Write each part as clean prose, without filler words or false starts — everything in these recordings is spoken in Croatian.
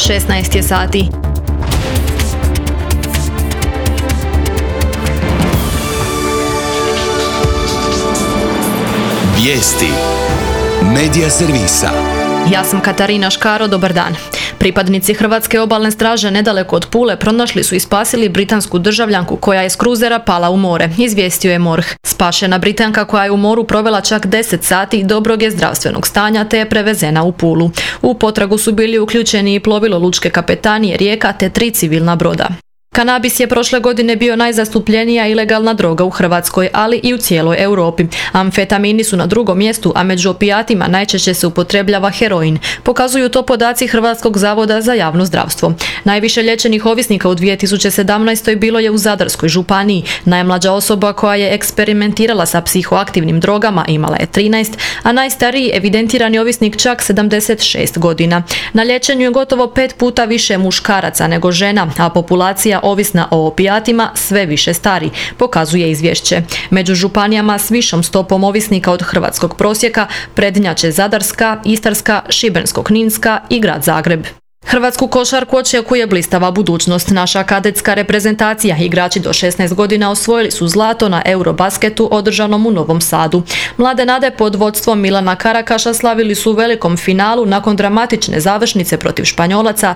16 je sati. Vijesti Medija servisa. Ja sam Katarina Škaro, dobar dan. Pripadnici Hrvatske obalne straže nedaleko od Pule pronašli su i spasili britansku državljanku koja je s kruzera pala u more, izvijestio je MORH. Spašena Britanka koja je u moru provela čak 10 sati dobrog je zdravstvenog stanja te je prevezena u Pulu. U potragu su bili uključeni i plovilo lučke kapetanije Rijeka te 3 civilna broda. Kanabis je prošle godine bio najzastupljenija ilegalna droga u Hrvatskoj, ali i u cijeloj Europi. Amfetamini su na drugom mjestu, a među opijatima najčešće se upotrebljava heroin. Pokazuju to podaci Hrvatskog zavoda za javno zdravstvo. Najviše liječenih ovisnika u 2017. bilo je u Zadarskoj županiji. Najmlađa osoba koja je eksperimentirala sa psihoaktivnim drogama imala je 13, a najstariji evidentirani ovisnik čak 76 godina. Na liječenju je gotovo 5 puta više muškaraca nego žena, a populacija ovisna o opijatima sve više stari, pokazuje izvješće. Među županijama s višom stopom ovisnika od hrvatskog prosjeka prednjače Zadarska, Istarska, Šibensko-kninska i grad Zagreb. Hrvatsku košarku očekuje blistava budućnost. Naša kadetska reprezentacija, igrači do 16 godina osvojili su zlato na Eurobasketu održanom u Novom Sadu. Mlade nade pod vodstvom Milana Karakaša slavili su u velikom finalu nakon dramatične završnice protiv Španjolaca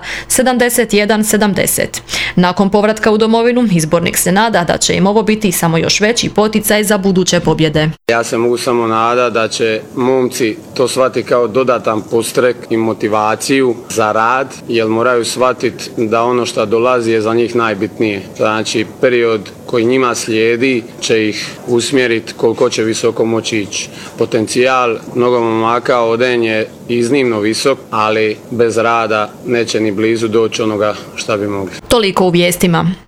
71-70. Nakon povratka u domovinu, izbornik se nada da će im ovo biti samo još veći poticaj za buduće pobjede. Ja se mogu samo nadati da će momci to shvatiti kao dodatan podstrek i motivaciju za rad, jer moraju shvatiti da ono što dolazi je za njih najbitnije. Znači, period koji njima slijedi će ih usmjeriti koliko će visoko moći ići. Potencijal mnogo momaka Oden je iznimno visok, ali bez rada neće ni blizu doći onoga što bi mogli. Toliko u vijestima.